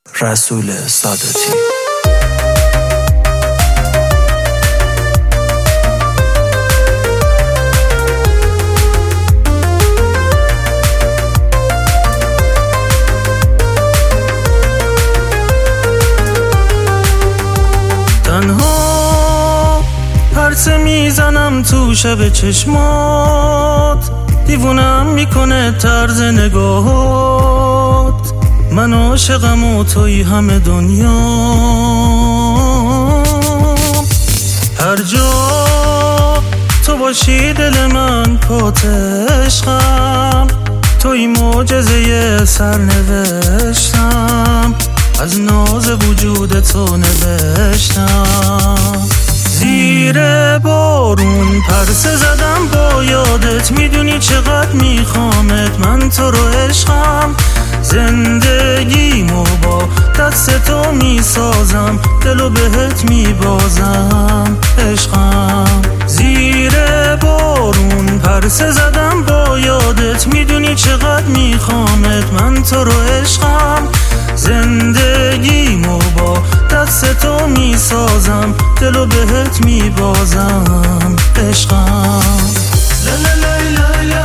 رسول ساداتی. تنها پرسه میزنم تو شب چشمات، دیوونم میکنه طرز نگاهات. من عاشقم و توی همه دنیا، هر جا تو باشی دل من پات عشقم. توی معجزه سرنوشتم، از ناز وجود تو نوشتم. زیر بارون پرسه زدم با یادت، میدونی چقدر میخوامت. من تو رو عشقم، زندگیمو با دست تو میسازم، دلو بهت میبازم عشقم. زیر بارون پرسه زدم با یادت، میدونی چقدر میخوامت. من تو رو عشقم، زندگیمو با دست تو میسازم، دلو بهت میبازم عشقم. لا لا لا لا لا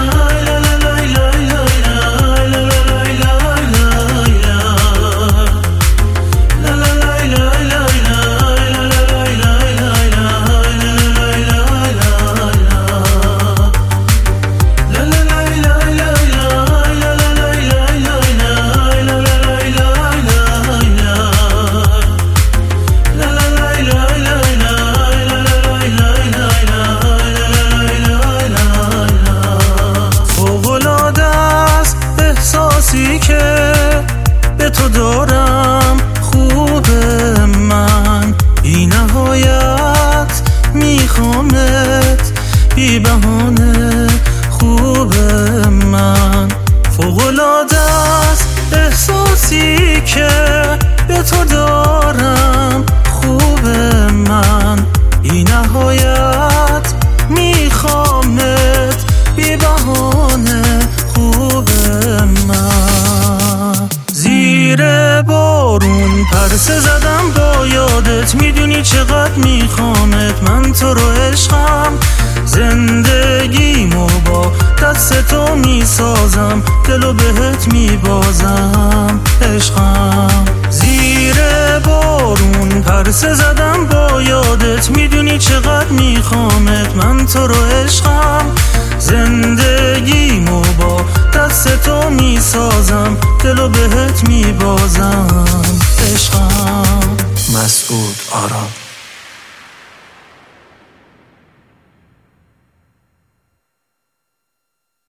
که به تو دارم خوبه. من بی نهایت میخوامت، بی بهانه خوبه. من فوق‌العاده است احساسی که به تو دارم خوبه. من بی نهایت میخوامت، بی بهانه خوبه. من زیر بارون پرسه زدم با یادت، میدونی چقدر میخوامت. من تو رو عشقم، زندگیمو با دست تو میسازم، دلو بهت میبازم عشقم. زیر بارون پرسه زدم با یادت، میدونی چقدر میخوامت. من تو رو عشقم، زندگیمو با دست تو میسازم، دلو بهت میبازم.